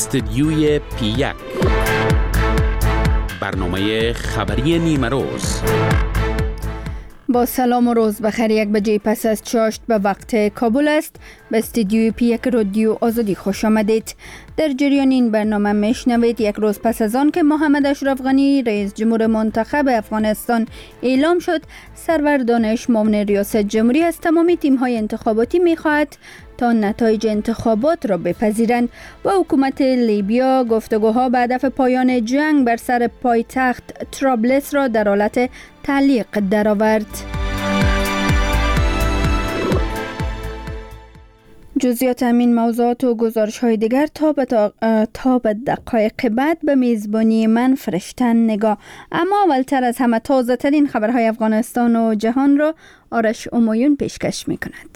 استدیوی پی1 برنامه خبری نیمه روز. با سلام و روز بخیر. 1 بجه پس از چاشت به وقت کابل است. به استدیوی پی1 رادیو آزادی خوش آمدید. در جریان این برنامه میشنوید 1 روز پس از آن که محمد اشرف غنی رئیس جمهور منتخب افغانستان اعلام شد، سرور دانش معاون ریاست جمهوری از تمامی تیم‌های انتخاباتی می‌خواهد تا نتایج انتخابات را بپذیرند و حکومت لیبیا گفتگوها به هدف پایان جنگ بر سر پایتخت طرابلس را در حالت تعلیق درآورد. جزئیات همین موضوعات و گزارش‌های دیگر تا به دقایق بعد به میزبانی من فرشتن نگاه. اما اولتر از همه تازه ترین خبرهای افغانستان و جهان را آرش امایون پیشکش می‌کند.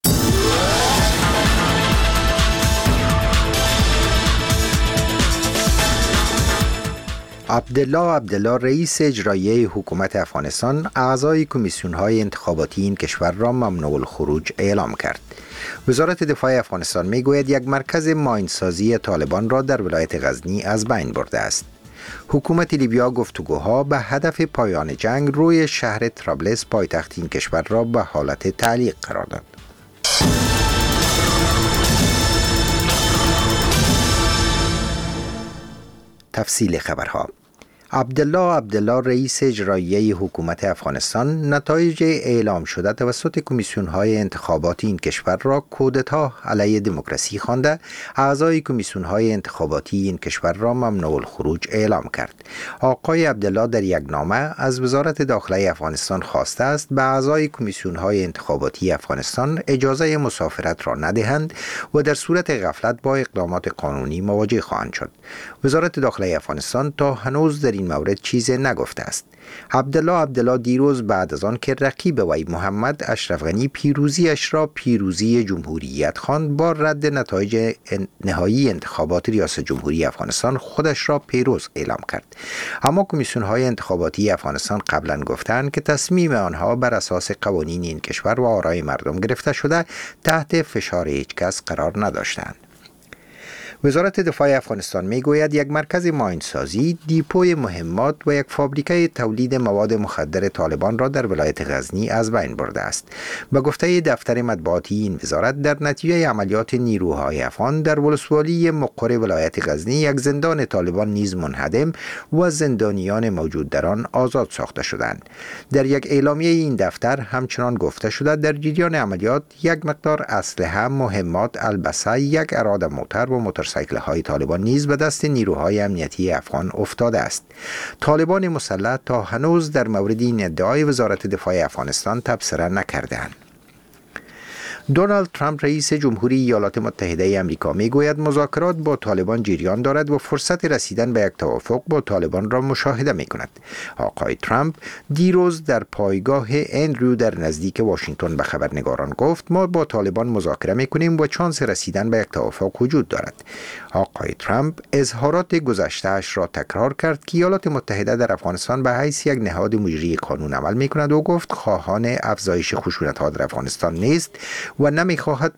عبدالله رئیس اجرایی حکومت افغانستان اعضای کمیسیون‌های انتخاباتی این کشور را ممنوع الخروج اعلام کرد. وزارت دفاع افغانستان میگوید یک مرکز ماینسازی طالبان را در ولایت غزنی از بین برده است. حکومت لیبیا گفتگوها به هدف پایان جنگ روی شهر طرابلس پایتخت این کشور را به حالت تعلیق قرار داد. تفصیل خبرها. عبدالله رئیس اجرایی حکومت افغانستان نتایج اعلام شده توسط کمیسیون‌های انتخاباتی این کشور را کودتا علیه دموکراسی خوانده، اعضای کمیسیون‌های انتخاباتی این کشور را ممنوع الخروج اعلام کرد. آقای عبدالله در یک نامه از وزارت داخله افغانستان خواسته است به اعضای کمیسیون‌های انتخاباتی افغانستان اجازه مسافرت را ندهند و در صورت غفلت با اقدامات قانونی مواجه خواهند شد. وزارت داخله افغانستان تا هنوز در این مورد چیزی نگفته است. عبدالله دیروز بعد از آن که رقیب وی محمد اشرف غنی پیروزیش را پیروزی جمهوریت خواند، با رد نتایج نهایی انتخابات ریاست جمهوری افغانستان خودش را پیروز اعلام کرد. اما کمیسیون‌های انتخاباتی افغانستان قبلا گفتند که تصمیم آنها بر اساس قوانین این کشور و آرای مردم گرفته شده، تحت فشار هیچ کس قرار نداشتند. وزارت دفاع افغانستان میگوید یک مرکز ماینسازی، دیپوی مهمات و یک فابریکه تولید مواد مخدر طالبان را در ولایت غزنی از بین برده است. به گفته دفتر مطبوعاتی این وزارت، در نتیجه عملیات نیروهای افغان در ولسوالی مقر ولایت غزنی یک زندان طالبان نیز منهدم و زندانیان موجود در آن آزاد ساخته شدند. در یک اعلامیه این دفتر همچنان گفته شده در جریان عملیات یک مقدار اسلحه، مهمات، البسه، یک اراده موتر و موتورسیکل‌های طالبان نیز به دست نیروهای امنیتی افغان افتاده است. طالبان مسلح تا هنوز در مورد این ادعای وزارت دفاع افغانستان تبصره نکرده‌اند. دونالد ترامپ رئیس جمهوری ایالات متحده آمریکا میگوید مذاکرات با طالبان جریان دارد و فرصت رسیدن به یک توافق با طالبان را مشاهده می‌کند. آقای ترامپ دیروز در پایگاه اندرو در نزدیک واشنگتن به خبرنگاران گفت ما با طالبان مذاکره می‌کنیم و چانس رسیدن به یک توافق وجود دارد. آقای ترامپ اظهارات گذشته‌اش را تکرار کرد که ایالات متحده در افغانستان به حیث یک نهاد مجری قانون عمل می‌کند و گفت خواهان افزایش خشونت‌ها در افغانستان نیست و نمیخواهد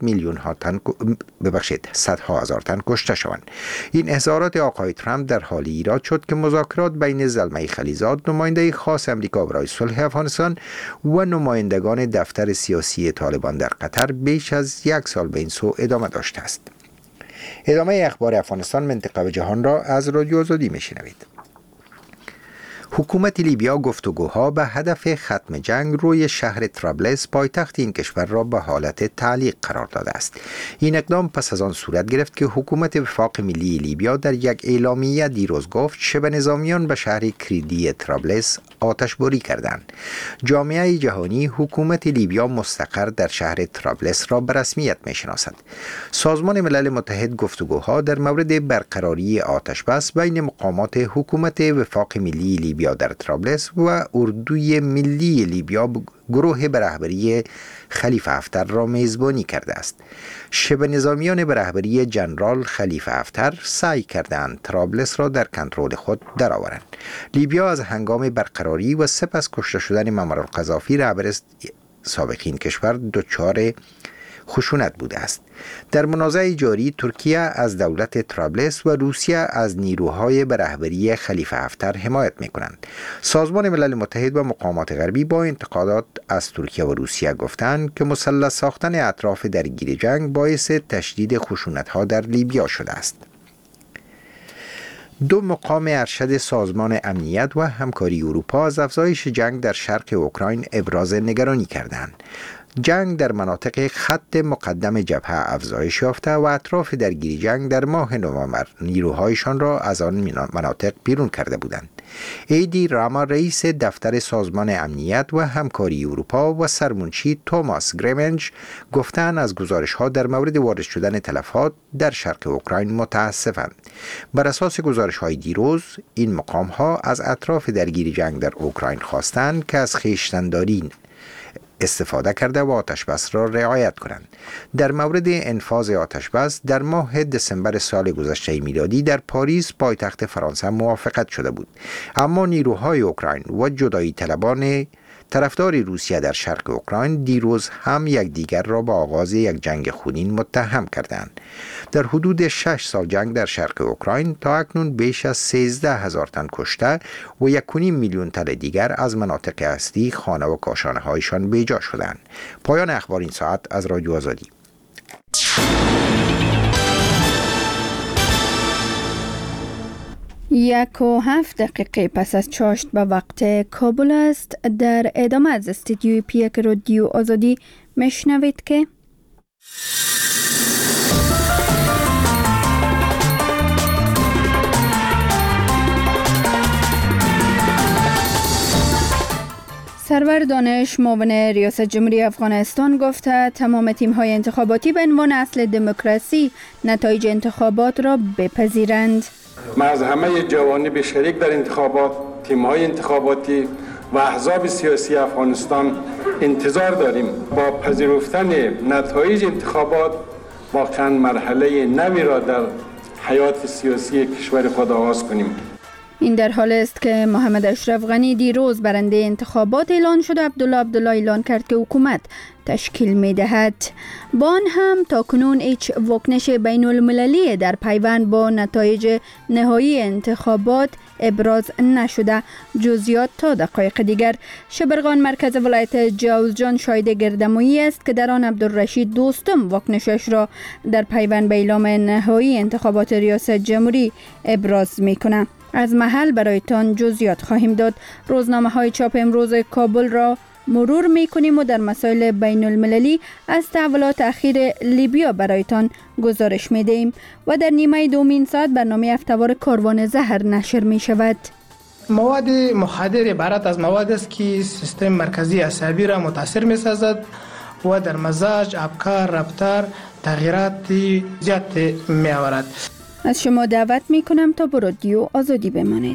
صدها هزار تن کشته شوند. این اظهارات آقای ترامپ در حال ایراد شد که مذاکرات بین زلمه خلیزاد، نماینده خاص آمریکا برای صلح افغانستان، و نمایندگان دفتر سیاسی طالبان در قطر بیش از 1 سال به این سو ادامه داشته است. ادامه اخبار افغانستان، منطقه و جهان را از رادیو آزادی میشنوید. حکومت لیبیا گفتگوها به هدف ختم جنگ روی شهر طرابلس پایتخت این کشور را به حالت تعلیق قرار داده است. این اقدام پس از آن صورت گرفت که حکومت وفاق ملی لیبیا در یک اعلامیه دیروز گفت شبه نظامیان به شهر کلیدی طرابلس آتشباری کردند. جامعه جهانی حکومت لیبیا مستقر در شهر طرابلس را به رسمیت میشناسد. سازمان ملل متحد گفتگوها در مورد برقراری آتشبس بین مقامات حکومت وفاق ملی لیبیا در طرابلس و اردوی ملی لیبیا گروه به رهبری خلیفه حفتر را میزبانی کرده است. شبه نظامیان به رهبری جنرال خلیفه حفتر سعی کردند طرابلس را در کنترل خود درآورند. لیبیا از هنگام برقراری و سپس کشته شدن معمر القذافی رهبر سابق این کشور دچار خشونت بوده است. در منازعه جاری ترکیه از دولت طرابلس و روسیه از نیروهای به رهبری خلیفه هفتر حمایت می‌کنند. سازمان ملل متحد و مقامات غربی با انتقادات از ترکیه و روسیه گفتند که مثلث ساختن اطراف درگیر جنگ باعث تشدید خشونت‌ها در لیبیا شده است. دو مقام ارشد سازمان امنیت و همکاری اروپا از افزایش جنگ در شرق اوکراین ابراز نگرانی کردند. جنگ در مناطق خط مقدم جبهه افزایش یافته و اطراف درگیری جنگ در ماه نوامبر نیروهایشان را از آن مناطق بیرون کرده بودند. ایدی راما رئیس دفتر سازمان امنیت و همکاری اروپا و سرمنشی توماس گریمنج گفتند از گزارش‌ها در مورد وارد شدن تلفات در شرق اوکراین متاسفند. بر اساس گزارش‌های دیروز این مقام‌ها از اطراف درگیری جنگ در اوکراین خواستند که از خویشتن‌داری استفاده کرده و آتشبس را رعایت کنند. در مورد انفاذ آتشبس در ماه دسامبر سال گذشته میلادی در پاریس پایتخت فرانسه موافقت شده بود، اما نیروهای اوکراین و جدایی طلبان طرفدار روسیه در شرق اوکراین دیروز هم یکدیگر را با آغاز یک جنگ خونین متهم کردند. در حدود 6 سال جنگ در شرق اوکراین تا اکنون بیش از 13,000 تن کشته و 1.5 میلیون تن دیگر از مناطق اصلی خانه و کاشانه هایشان بیجا شدند. پایان اخبار این ساعت از رادیو آزادی. 1:07 پس از چاشت به وقت کابل است. در ادامه از استودیوی پیک رادیو آزادی میشنوید که سرور دانش معاون ریاست جمهوری افغانستان گفته تمام تیم‌های انتخاباتی به عنوان اصل دموکراسی نتایج انتخابات را بپذیرند. ما از همه جوانب شریک در انتخابات، تیم‌های انتخاباتی و احزاب سیاسی افغانستان انتظار داریم با پذیرفتن نتایج انتخابات واقعاً مرحله نوی را در حیات سیاسی کشور خود آغاز کنیم. این در حال است که محمد اشرف غنی دیروز برنده انتخابات اعلان شد. عبدالله اعلان کرد که حکومت تشکیل می دهد. با آن هم تا کنون هیچ واکنش بین المللی در پیوند با نتایج نهایی انتخابات ابراز نشده. جزئیات تا دقایق دیگر. شبرغان مرکز ولایت جوزجان شاهد گردمایی است که در آن عبدالرشید دوستم واکنشش را در پیوند به اعلام نهایی انتخابات ریاست جمهوری ابراز می کنه. از محل برایتان جزئیات خواهیم داد. روزنامه های چاپ امروز کابل را مرور می کنیم و در مسائل بین المللی از تحولات اخیر لیبیا برایتان گزارش می دهیم و در نیمه دومین ساعت برنامه هفته‌وار کاروان زهر نشر می شود. مواد مخدر عبارت از مواد است که سیستم مرکزی عصبی را متاثر می سازد و در مزاج، افکار، رفتار تغییرات زیاد می آورد. از شما دعوت می کنم تا با رادیو آزادی بمانید.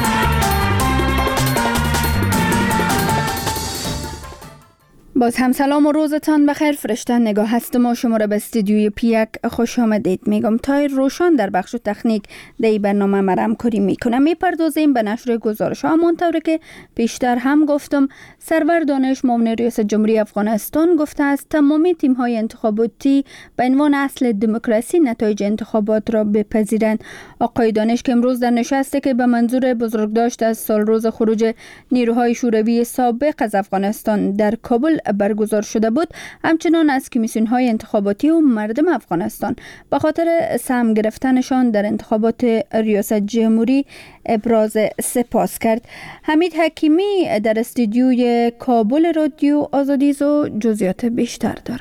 باز هم سلام و روزتان بخیر. فرشته نگاه هستم و شما را به استودیوی پیک خوش آمدید میگم. تایر روشان در بخش تکنیک در برنامه ما همکاری میکنه. میپردازیم به نشر گزارش ها. همونطور که پیشتر هم گفتم سرور دانش معاون ریاست جمهوری افغانستان گفته است تمامی تیم های انتخاباتی به عنوان اصل دموکراسی نتایج انتخابات را بپذیرند. آقای دانش که امروز در نشستی که به منظور بزرگداشت از سال روز خروج نیروهای شوروی سابق از افغانستان در کابل برگزار شده بود، همچنان از کمیسیون‌های انتخاباتی و مردم افغانستان به خاطر سهم گرفتنشان در انتخابات ریاست جمهوری ابراز سپاس کرد. حمید حکیمی در استودیوی کابل رادیو آزادی و جزئیات بیشتر داره.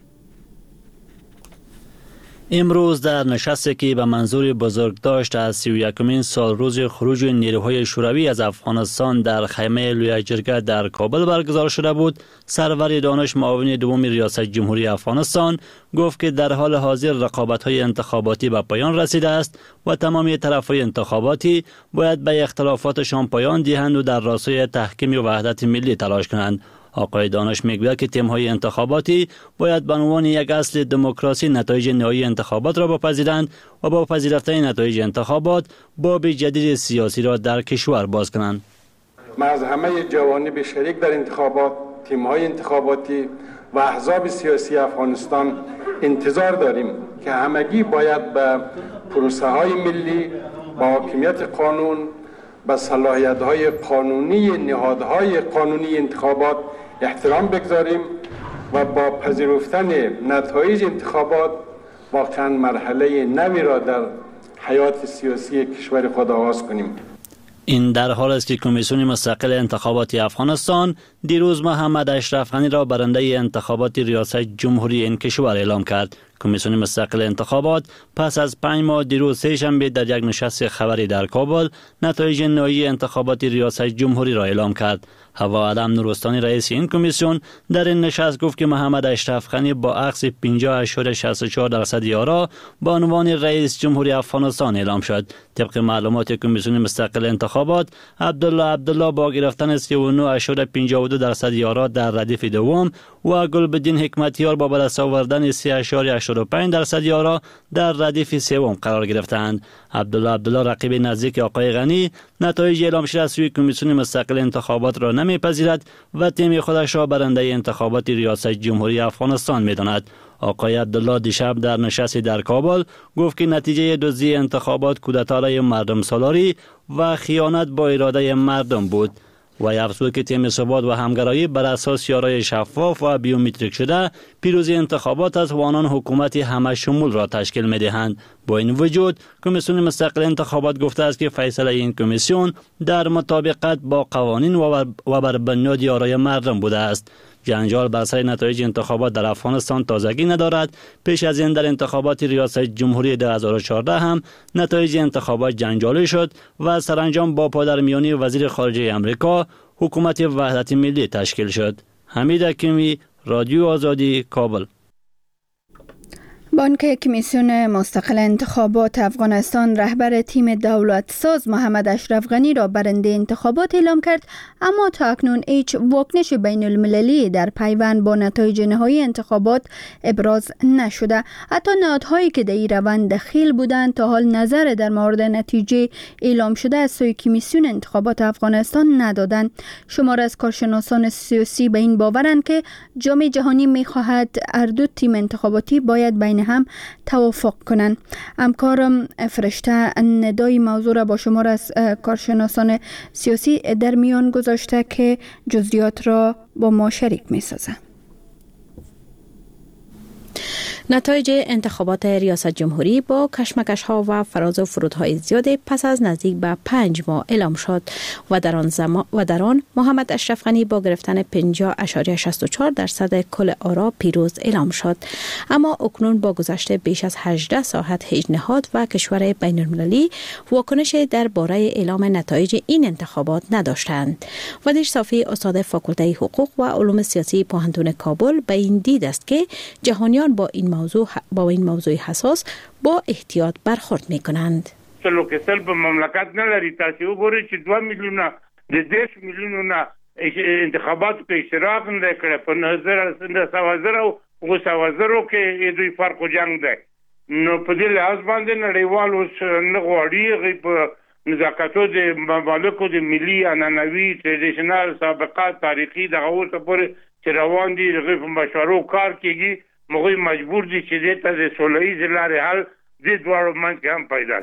امروز در نشستی که به منظور بزرگداشت از 31مین سال روز خروج نیروهای شوروی از افغانستان در خیمه لوی جرگه در کابل برگزار شده بود، سرور دانش معاون دوم ریاست جمهوری افغانستان گفت که در حال حاضر رقابت‌های انتخاباتی به پایان رسیده است و تمامی طرف‌های انتخاباتی باید به اختلافاتشان پایان دهند و در راستای تحکیم وحدت ملی تلاش کنند. آقای دانش میگوید که تیم‌های انتخاباتی باید به عنوان یک اصل دموکراسی نتایج نهایی انتخابات را بپذیرند و با پذیرفتن نتایج انتخابات باب جدید سیاسی را در کشور باز کنند. ما از همه جوانب شریک در انتخابات، تیم‌های انتخاباتی و احزاب سیاسی افغانستان انتظار داریم که همگی باید به پروسه های ملی، با حاکمیت قانون، به صلاحیت های قانونی نهادهای قانونی انتخابات احترام بگذاریم و با پذیرفتن نتایج انتخابات واقعا مرحله نوی را در حیات سیاسی کشور خود آغاز کنیم. این در حال است که کمیسیون مستقل انتخابات افغانستان دیروز محمد اشرف غنی را برنده انتخابات ریاست جمهوری این کشور اعلام کرد. کمیسیون مستقل انتخابات پس از 5 ماه دیروز سه‌شنبه در یک نشست خبری در کابل نتایج نهایی انتخابات ریاست جمهوری را اعلام کرد. هوا علم نورستانی رئیس این کمیسیون در این نشست گفت که محمد اشرف غنی با اخذ 50.64% آرا با عنوان رئیس جمهوری افغانستان اعلام شد. طبق معلومات کمیسیون مستقل انتخابات، عبدالله با گرفتن 39.52% آرا در ردیف دوم و گلبدین حکمتیار با به دست آوردن 3.85% آرا در ردیف سوم قرار گرفتند. عبدالله رقیب نزدیک آقای غنی نتایج اعلام شده از سوی کمیسیون مستقل انتخابات را نمیپذیرد و تیم خودش را برنده انتخابات ریاست جمهوری افغانستان میداند. آقای عبدالله دیشب در نشستی در کابل گفت که نتیجه دزدی انتخابات کودتای مردم سالاری و خیانت با اراده مردم بود و افزود که تیم ثبات و همگرایی بر اساس یارای شفاف و بیومتریک شده پیروزی انتخابات از وانان حکومت همه شمول را تشکیل می‌دهند. با این وجود کمیسیون مستقل انتخابات گفته است که فیصله این کمیسیون در مطابقت با قوانین و بر بنیاد یارای مردم بوده است. جنجال بر سر نتایج انتخابات در افغانستان تازگی ندارد. پیش از این در انتخابات ریاست جمهوری 2014 هم نتایج انتخابات جنجالی شد و سرانجام با پادرمیانی وزیر خارجه امریکا حکومت وحدت ملی تشکیل شد. حمید حکیمی، رادیو آزادی، کابل. بانک کمیسیون مستقل انتخابات افغانستان رهبر تیم دولت ساز محمد اشرف غنی را برنده انتخابات اعلام کرد، اما تا اکنون هیچ واکنش بین المللی در پیوند با نتایج نهایی انتخابات ابراز نشده. حتی نهادهایی که در این روند دخیل بودند تا حال نظر در مورد نتیجه اعلام شده از سوی کمیسیون انتخابات افغانستان ندادند. شمار از کارشناسان سیاسی به این باورند که جام جهانی می‌خواهد هر دو تیم انتخاباتی باید بین هم توافق کنند. همکارم فرشته ندای موضوع را با شمار از کارشناسان سیاسی در میان گذاشته که جزئیات را با ما شریک می سازند. نتایج انتخابات ریاست جمهوری با کشمکش‌ها و فراز و فرودهای زیاد پس از نزدیک به 5 ماه اعلام شد و در آن محمد اشرف غنی با گرفتن 50.64% کل آرا پیروز اعلام شد. اما اکنون با گذشت بیش از 18 ساعت هیچ نهاد و کشور بین‌المللی واکنش درباره اعلام نتایج این انتخابات نداشتند. ودیش صافی استاد فاکولته حقوق و علوم سیاسی پوهنتون کابل به این دید است که جهانیان با این موضوع حساس با احتیاط برخورد میکنند. سلو که سل به مملکت نلری تاسي وګورئ چې 2 میلیونه د 10 میلیونه انتخابات په اشتراک نه کړ په نظر او سوازرو کې دوی فرق جنگ ده. نو په دې لحاظ باندې نړیوال اوس نه غواړي په نزاکتو د مملکتو د ملي عنعنوي ټریډیشنل سابقات تاریخي د اوسه پورې چې روان دي د مشورو کار کیږي مغوی مجبور دي چې دې ته د سوله‌ایز لارې حل د دوړو منځ هم پیدا.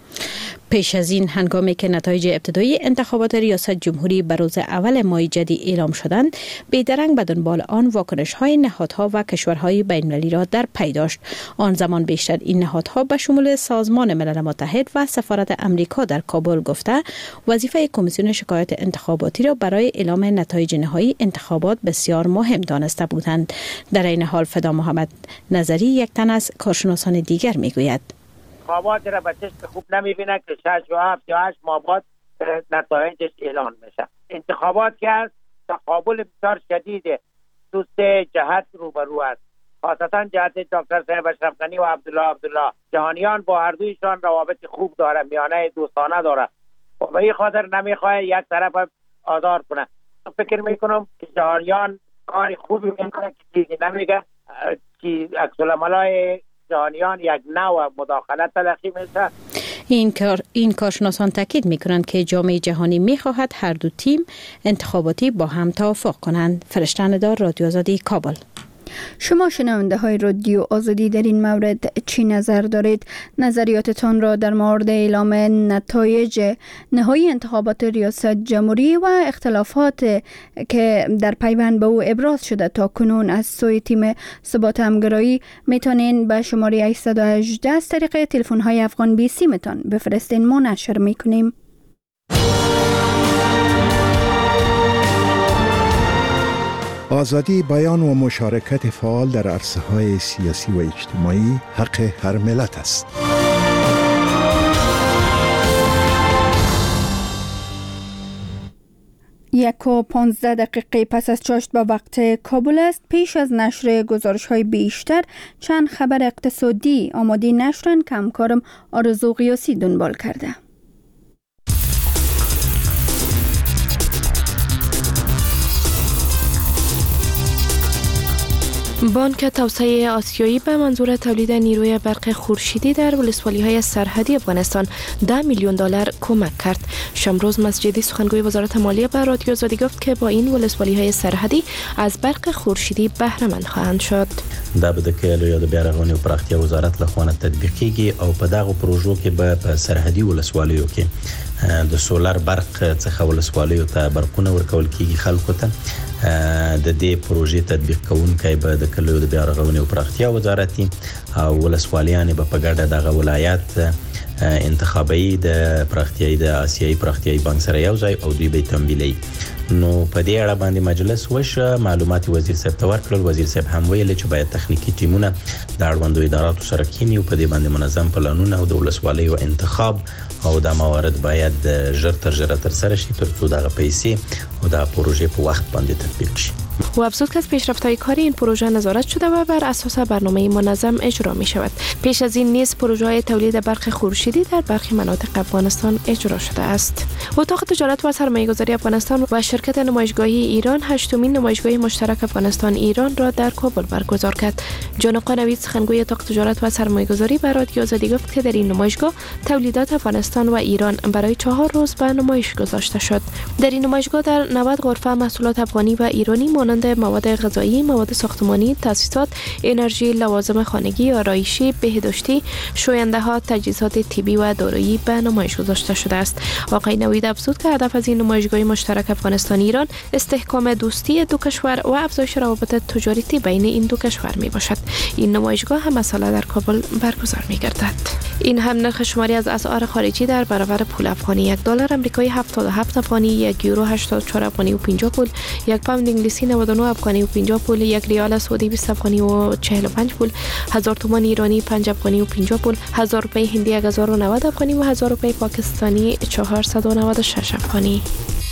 پیش از این هنگامی که نتایج ابتدایی انتخابات ریاست جمهوری به روز اول ماه جدی اعلام شدند، بیدرنگ به دنبال آن واکنش‌های نهادها و کشورهای بین‌المللی را در پی داشت. آن زمان بیشتر این نهادها به شمول سازمان ملل متحد و سفارت امریکا در کابل گفته وظیفه کمیسیون شکایات انتخاباتی را برای اعلام نتایج نهایی انتخابات بسیار مهم دانسته بودند. در این حال فدا محمد نظری یک تن از کارشناسان دیگر میگوید انتخابات را به چشم خوب نمیبینه که 6 و 7 یا 8 ماه بعد نتایجش اعلان میشه. انتخابات که است تقابل بسیار شدید دو سه جهت روبرو است، خاصتا جهت دکتر صاحب اشرف غنی و عبدالله. جهانیان با هر دویشان روابط خوب داره، میانه دوستانه داره و به این خاطر نمیخواه یک طرف آزار کنه. فکر میکنم که جهانیان کار خوبی میکنه که چیزی نمیگه که عکس العملای جهانیان یک نوع مداخلت تلقی میشه. این کارشناسان تاکید میکنند که جامعه جهانی میخواهد هر دو تیم انتخاباتی با هم توافق کنند. فرشته ندار، رادیو آزادی، کابل. شما شنونده های رادیو آزادی در این مورد چی نظر دارید؟ نظریاتتان را در مورد اعلام نتایج نهایی انتخابات ریاست جمهوری و اختلافات که در پیوند به او ابراز شده تا کنون از سوی تیم ثبات همگرایی میتونین به شماره 818 از طریق تلفن های افغان بی سی متان بفرستین. ما نشر میکنیم. آزادی بیان و مشارکت فعال در عرصه‌های سیاسی و اجتماعی حق هر ملت است. 1:15 پس از چاشت به وقت کابل است. پیش از نشر گزارش‌های بیشتر چند خبر اقتصادی آماده نشرن که همکارم آرزو قیاسی دنبال کرده. بانک توسعه آسیایی به منظور تولید نیروی برق خورشیدی در ولسوالی‌های سرحدی افغانستان $10 میلیون کمک کرد. شمروز مسجدی سخنگوی وزارت مالیه به رادیو آزادی گفت که با این ولسوالی‌های سرحدی از برق خورشیدی بهره مند خواهند شد. دا به د کلیو د بیارغونې او پراختیا وزارت لخوا تطبیق کیږي او په دغه پروژو کې به سرحدي ولسوالیو کې د سولر برق څخه ولسوالیو ته برقونه ورکول کیږي خلکو ته. د دې پروژې تطبیق کوونکی به د کلیو د بیارغونې او پراختیا وزارت او ولسوالیان به په ګډه دغه ولایت انتخابي د پراختیاي د آسیایي پراختیاي بانک سره یو ځای او دوی به تمویلي. نو په دې اړه باندې مجلس وشه معلومات وزیر صاحب ته ورکړل. وزیر صاحب هم ویل چې باید تخنیکی ټیمونه د اړوندو اداراتو سره کینی او په دې باندې منظم پلانونه او د ولسوالیو انتخاب او د موارد باید ژر تر ژره تر سره شي ترڅو دغه پیسې او د پروژې په وخت باندې تطبیق شي. و افزود که از پیشرفت‌های کاری این پروژه نظارت شده و بر اساس برنامه منظم اجرا می شود. پیش از این نیز پروژه‌های تولید برق خورشیدی در برخی مناطق افغانستان اجرا شده است. اتاق تجارت و سرمایه‌گذاری افغانستان و شرکت نمایشگاهی ایران 8مین نمایشگاه مشترک افغانستان ایران را در کابل برگزار کرد. جان آقا نوید سخنگوی اتاق تجارت و سرمایه‌گذاری به رادیو آزادی گفت که در این نمایشگاه تولیدات افغانستان و ایران برای 4 روز به نمایش گذاشته شد. در این نمایشگاه در 90 غرفه محصولات افغانی و ایرانی مانند مواد غذایی، مواد ساختمانی، تاسیسات، انرژی، لوازم خانگی، آرایشی، بهداشتی، شوینده‌ها، تجهیزات طبی و دارویی به نمایش گذاشته شده است. آقای نوید افزود که هدف از این نمایشگاه مشترک افغانستان ایران استحکام دوستی دو کشور و افزایش روابط تجارتی بین این دو کشور می باشد. این نمایشگاه هم ساله در کابل برگزار می گردد. این هم نرخ شماری از اسعار خارجی در برابر پول افغانی: $1 آمریکایی 77 افغانی، 1 یورو 84 افغانی و 50 پول، 1 پوند انگلیسی 99 افغانی و 50 پول، 1 ریال سعودی 20 افغانی و 45 پول، 1000 تومان ایرانی 5 افغانی و 50 پول، 1000 روپی هندی 1090 افغانی و 1000 روپی پاکستانی 496 افغانی.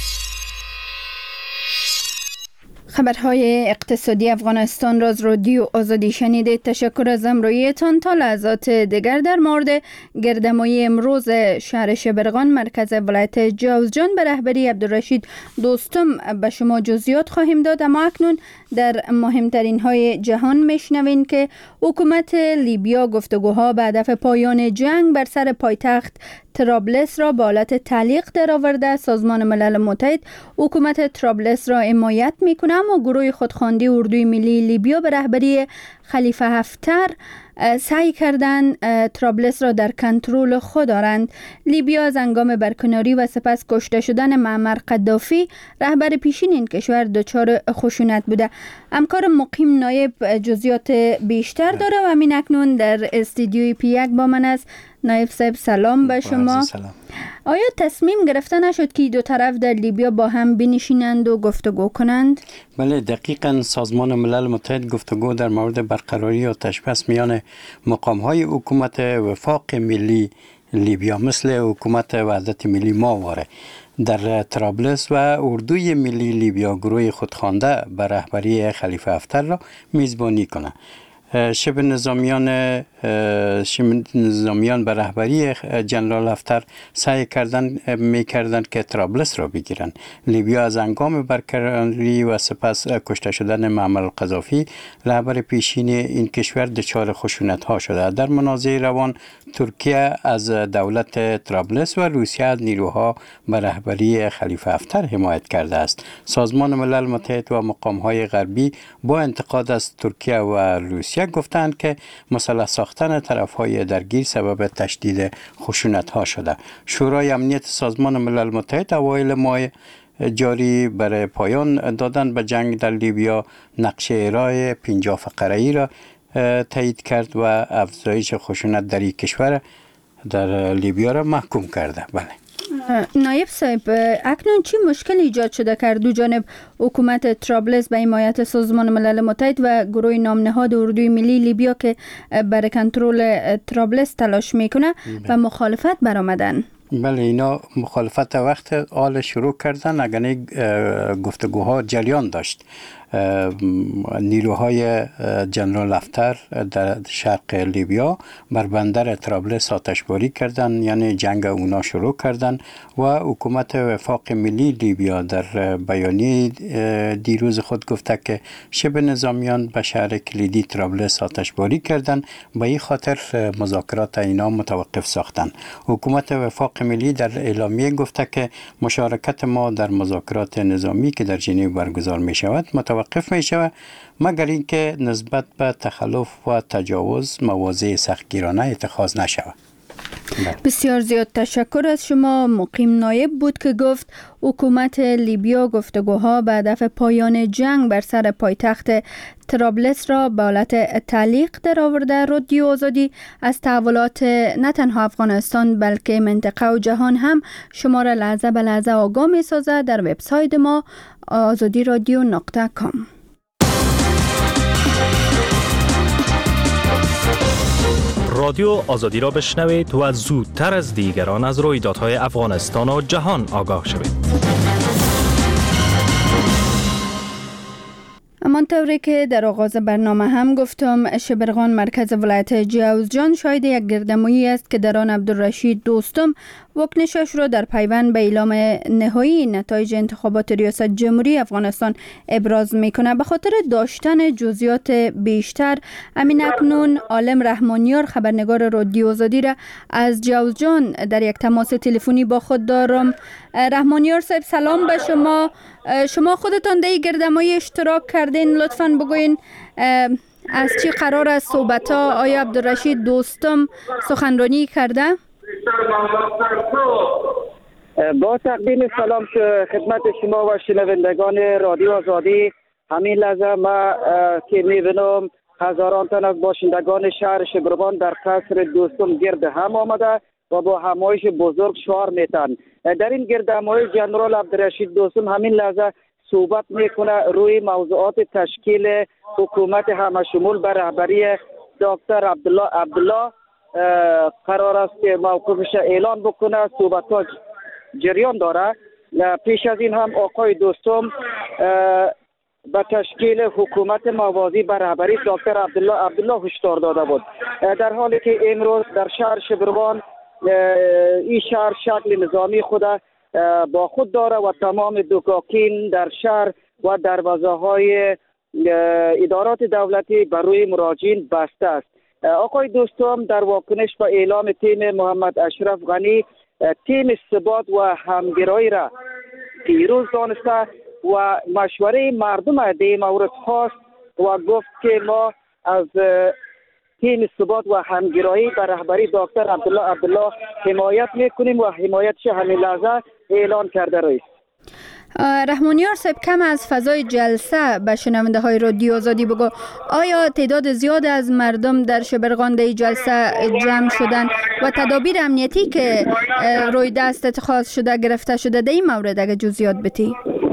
خبرهای اقتصادی افغانستان را از رادیو آزادی شنیدید. تشکر از همراهیتان. تا لحظات دیگر در مورد گردمایی امروز شهر شبرغان مرکز ولایت جوزجان به رهبری عبدالرشید دوستم به شما جزئیات خواهیم داد. اما اکنون در مهمترین های جهان میشنوین که حکومت لیبیا گفتگوها به هدف پایان جنگ بر سر پایتخت طرابلس را به حالت تعلیق درآورده. سازمان ملل متحد حکومت طرابلس را حمایت میکنه، اما گروه خودخوانده اردوی ملی لیبیا به رهبری خلیفه حفتر سعی کردن طرابلس را در کنترل خود دارند. لیبیا از هنگام برکناری و سپس کشته شدن معمر قدافی رهبر پیشین این کشور دچار خشونت بوده. همکار مقیم نایب جزئیات بیشتر داره و همین اکنون در استودیوی پی1 با من است. نایب صاحب سلام به شما. سلام. آیا تصمیم گرفته نشد که دو طرف در لیبیا با هم بنشینند و گفتگو کنند؟ بله، دقیقاً سازمان ملل متحد گفتگو در مورد برقراری آتش بس میان مقام‌های حکومت وفاق ملی لیبیا مثل حکومت وحدت ملی ماواره در طرابلس و اردوی ملی لیبیا گروه خودخوانده به رهبری خلیفه حفتر را میزبانی کنند. شبه نظامیان به رهبری جنرال هفتر سعی میکردن که طرابلس را بگیرن. لیبیا از هنگام برقراری و سپس کشته شدن معمر القذافی رهبر پیشین این کشور دچار خشونت ها شده. در منازعه روان ترکیه از دولت طرابلس و روسیه از نیروها به رهبری خلیفه هفتر حمایت کرده است. سازمان ملل متحد و مقام های غربی با انتقاد از ترکیه و روسیه گفتند که مسلح ساختن طرف‌های درگیر سبب تشدید خشونت ها شده. شورای امنیت سازمان ملل متحد اوایل ماه جاری برای پایان دادن به جنگ در لیبیا نقشه ارائه 50 فقره‌ای را تایید کرد و افزایش خشونت در این کشور در لیبیا را محکوم کرده. بله. نایب صاحب، اکنون چی مشکل ایجاد شده که دو جانب حکومت طرابلس به حمایت سازمان ملل متحد و گروه نامنهاد اردوی ملی لیبیا که برای کنترل طرابلس تلاش میکنه و مخالفت برآمدن؟ بله، اینا مخالفت وقت آل شروع کردن اگر گفتگوها جریان داشت. نیروهای جنرال هفتر در شرق لیبیا بر بندر طرابلس آتشباری کردند، یعنی جنگ اونا شروع کردند و حکومت وفاق ملی لیبیا در بیانیه دیروز خود گفته که شبه نظامیان به شهر کلیدی طرابلس آتشباری کردند، به این خاطر مذاکرات اینا متوقف ساختند. حکومت وفاق ملی در اعلامیه گفته که مشارکت ما در مذاکرات نظامی که در ژنو برگزار می شود متوقف می شود مگر اینکه نسبت به تخلف و تجاوز مواضع سختگیرانه اتخاذ نشود. بسیار زیاد تشکر از شما. مقیم نایب بود که گفت حکومت لیبیا گفتگوها به هدف پایان جنگ بر سر پایتخت طرابلس را به حالت تعلیق در آورده. رادیو آزادی از تحولات نه تنها افغانستان بلکه منطقه و جهان هم شما را لحظه به لحظه آگاه می سازد. در وبسایت ما azadiradyo.com. رادیو آزادی را بشنوید و زودتر از دیگران از رویدادهای افغانستان و جهان آگاه شوید. همانطوری که در آغاز برنامه هم گفتم، شبرغان مرکز ولایت جوزجان شاهد یک گردمایی است که در آن عبدالرشید دوستم واکنشش را در پیوند به اعلام نهایی نتایج انتخابات ریاست جمهوری افغانستان ابراز میکنه. به خاطر داشتن جزئیات بیشتر، امین اکنون عالم رحمانیار خبرنگار رادیو آزادی را از جوزجان در یک تماس تلفنی با خود دارم. رحمانیار صاحب، سلام به شما. شما خودتان در این گردمایی اشتراک کردین، لطفاً بگوین از چی قرار است صحبت‌ها؟ آیا عبدالرشید دوستم سخنرانی کرده؟ با تقدیم سلام خدمت شما و شنوندگان رادیو آزادی، همین لحظه ما که می‌بینم هزاران تن از باشندگان شهر شبرغان در قصر دوستم گرد هم آمده و با همایش بزرگ شعار میتن. در این گردهمایی جنرال عبدالرشید دوستم همین لحظه صحبت میکنه روی موضوعات تشکیل حکومت همشمول بر رهبری دکتر عبدالله قرار است که موقفش اعلان بکنه. صحبت‌ها جریان داره. پیش از این هم آقای دوستم به تشکیل حکومت موازی بر رهبری دکتر عبدالله هشدار داده بود، در حالی که امروز در شهر شبرغان این شهر شکل نظامی خود با خود داره و تمام دکاکین در شهر و دروازه های ادارات دولتی بر روی مراجعین بسته است. آقای دوستم در واکنش به اعلام تیم محمد اشرف غنی تیم ثبات و همگرایی را پیروز دانسته و مشوره مردم در این مورد خواست و گفت که ما از تیم ثبات و همگرایی بر رهبری دکتر عبدالله حمایت میکنیم و حمایتش همین لحظه اعلان کرده رئیس. رحمانیار صاحب، کم از فضای جلسه به شنونده های رادیو آزادی بگو، آیا تعداد زیاد از مردم در شبرغان در جلسه جمع شدن و تدابیر امنیتی که روی دست اتخاذ شده گرفته شده در این مورد اگر جزئیات بتی؟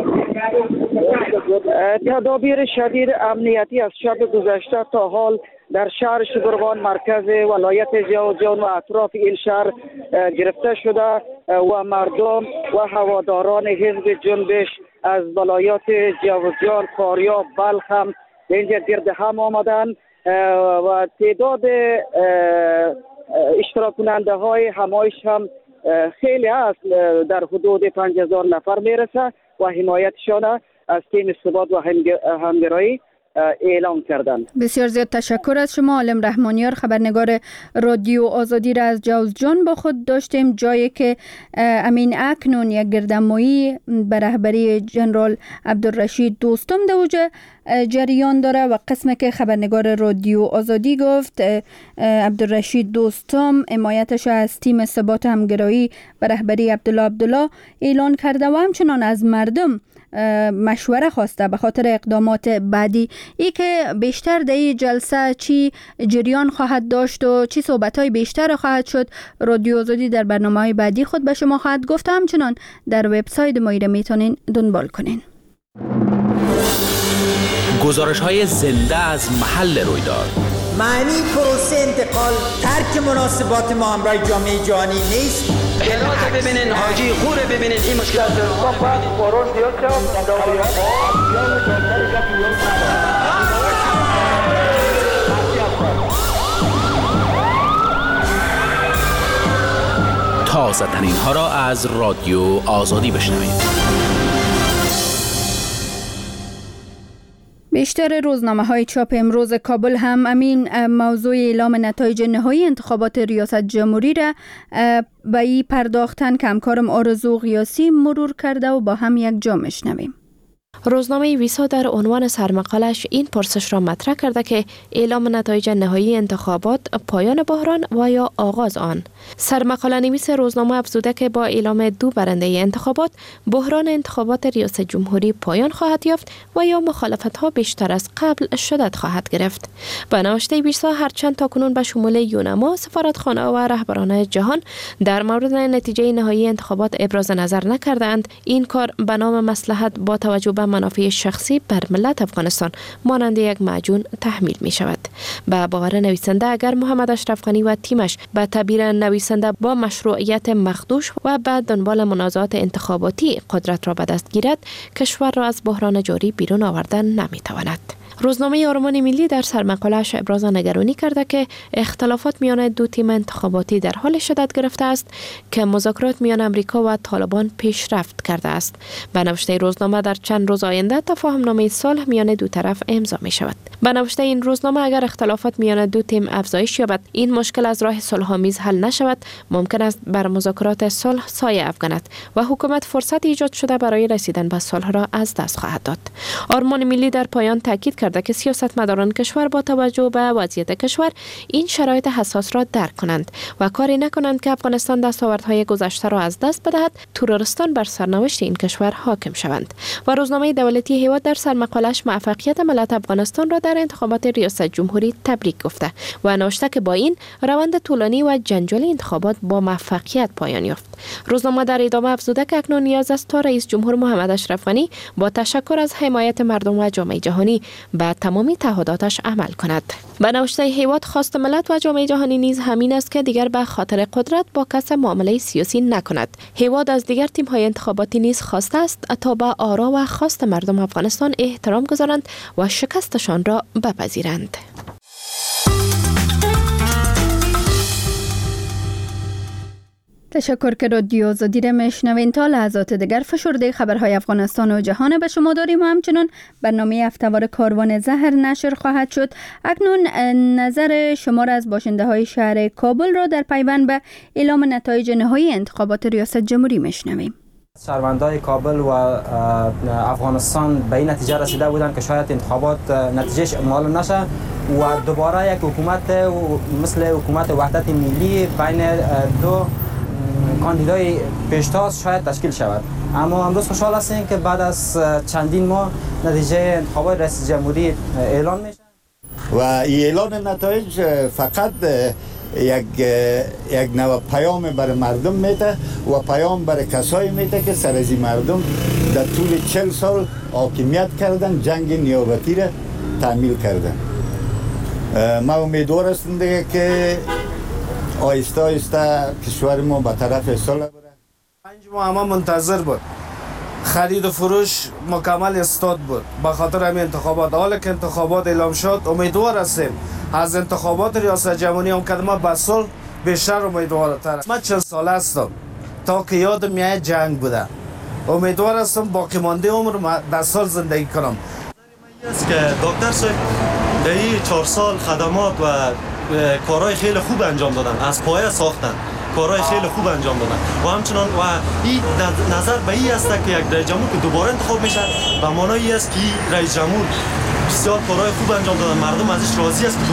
تدابیر شدید امنیتی از شب گذشته تا حال در شهر شبرغان مرکز ولایت جوزجان و اطراف این شهر گرفته شده و مردم و هواداران حزب جنبش از ولایات جوزجان، فاریاب، بلخ هم به اینجا گرد هم آمدن و تعداد اشتراک کننده های همایش هم خیلی است، در حدود 5000 نفر میرسه و حمایتشان از تیم ثبات و همگرایی اعلام کردند. بسیار زیاد تشکر از شما. عالم رحمانیار، خبرنگار رادیو آزادی را از جوزجان با خود داشتیم، جایی که امین اکنون یک گردنمایی به رهبری جنرال عبدالرشید دوستم در اوج جریان داره و قسمی که خبرنگار رادیو آزادی گفت عبدالرشید دوستم حمایتش از تیم ثبات همگرایی به رهبری عبدالله اعلان کرده و همچنان از مردم مشوره خواسته به خاطر اقدامات بعدی. ای که بیشتر در این جلسه چی جریان خواهد داشت و چی صحبت‌های بیشتر خواهد شد، رادیو آزادی در برنامه‌های بعدی خود به شما خواهد گفت. همچنان در وبسایت ما را میتونین دنبال کنین. گزارش‌های زنده از محل رویداد. معنی پروسه انتقال ترک مناسبات ما همراه جامعه جهانی نیست. بلاد ببینین، حاجی خور ببینین، این مشکلات تازه ترین ها را از رادیو آزادی بشنوید. بیشتر روزنامه‌های چاپ امروز کابل هم امین موضوع اعلام نتایج نهایی انتخابات ریاست جمهوری را به این پرداختن که همکارم آرزو غیاسی مرور کرده و با هم یک جا میشنویم. روزنامه ویسا در عنوان سرمقالش این پرسش را مطرح کرده که اعلام نتایج نهایی انتخابات پایان بحران و یا آغاز آن. سرمقاله نویس روزنامه افزوده که با اعلام 2 برنده انتخابات بحران انتخابات ریاست جمهوری پایان خواهد یافت و یا مخالفت ها بیشتر از قبل شدت خواهد گرفت. به نوشته ویسا هرچند تاکنون به شمول یونما، سفارتخانه و رهبران جهان در مورد نتیجه نهایی انتخابات ابراز نظر نکردند، این کار به نام مصلحت با توجه به منافع شخصی بر ملت افغانستان مانند یک معجون تحمیل می شود. به باور نویسنده اگر محمد اشرف غنی و تیمش به تعبیر نویسنده با مشروعیت مخدوش و بعد دنبال منازعات انتخاباتی قدرت را به دست گیرد، کشور را از بحران جاری بیرون آوردن نمی تواند. روزنامه آرمان ملی در سرمقاله‌اش ابراز نگرانی کرده که اختلافات میان 2 تیم انتخاباتی در حال شدت گرفته است که مذاکرات میان امریکا و طالبان پیشرفت کرده است. به نوشته روزنامه در چند روز آینده تفاهم‌نامه صلح میان 2 طرف امضا می شود. به نوشته این روزنامه اگر اختلافات میان 2 تیم افزایش یابد، این مشکل از راه صلح‌آمیز حل نشود، ممکن است بر مذاکرات صلح سایه افکند و حکومت فرصت ایجاد شده برای رسیدن به صلح را از دست خواهد داد. آرمان ملی در پایان تاکید کرده که سیاستمداران کشور با توجه به وضعیت کشور این شرایط حساس را درک کنند و کاری نکنند که افغانستان دستاوردهای گذشته را از دست بدهد، تروریستان بر سرنوشت این کشور حاکم شوند. و روزنامه دولتی هیواد در سرمقاله‌اش موفقیت ملت افغانستان را در انتخابات ریاست جمهوری تبریک گفته و نوشته که با این روند طولانی و جنجالی انتخابات با موفقیت پایان یافت. روزنامه در ادامه افزوده که اکنون نیاز است تا رئیس جمهور محمد اشرف غنی با تشکر از حمایت مردم و جامعه جهانی به تمامی تعهداتش عمل کند. به نوشته هیواد خواست ملت و جامعه جهانی نیز همین است که دیگر به خاطر قدرت با کس معامله سیاسی نکند. هیواد از دیگر تیم‌های انتخاباتی نیز خواسته است تا به آرا و خواست مردم افغانستان احترام گذارند و شکستشان را بپذیرند. تشکر که رادیو آزادی را میشنوین. تا لحظات دیگر فشرده خبرهای افغانستان و جهان به شما داریم و همچنین برنامه هفته‌وار کاروان زهر نشر خواهد شد. اکنون نظر شما را از باشنده های شهر کابل را در پیوند به اعلام نتایج نهایی انتخابات ریاست جمهوری میشنویم. شهروندان کابل و افغانستان به این نتیجه رسیده بودند که شاید انتخابات نتیجهش معلوم نشه و دوباره یک حکومت مثل حکومت وحدت ملی بین 2 کاندیدای پیشتاز شاید تشکیل شود. اما امروز خوشحال هستیم که بعد از چندین ماه نتیجه انتخابات رئیس جمهوری اعلان میشه و اعلان نتایج فقط یک نوع پیام برای مردم میده و پیام برای کسایی میده که سر از مردم در طول 40 سال حاکمیت کردن، جنگ نیابتی را تعمیل کردن. ما امیدوار هستم دیگه که آیسته آیسته کشور ما به طرف صلح بره. 5 ماه ما منتظر بود، خرید و فروش مکمل استاد بود به خاطر همین انتخابات. حالا که انتخابات اعلام شد امیدوار هستیم از انتخابات ریاست جمهوری هم که ما به صلح بیشتر امیدوارتر. من 40 ساله هستم تا که یادم میاد جنگ بوده. امیدوار هستم باقی مانده عمر 10 سال زندگی کنم. است که دکتر صاحب در این 4 سال خدمات و کارهای خیلی خوب انجام دادن، از پایه ساختن، کارهای خیلی خوب انجام دادن و همچنان و این نظر به این است که یک رئیس جمهور که دوباره انتخاب میشه به معنای است که رئیس جمهور بسیار کارهای خوب انجام دادن، مردم ازش راضی است.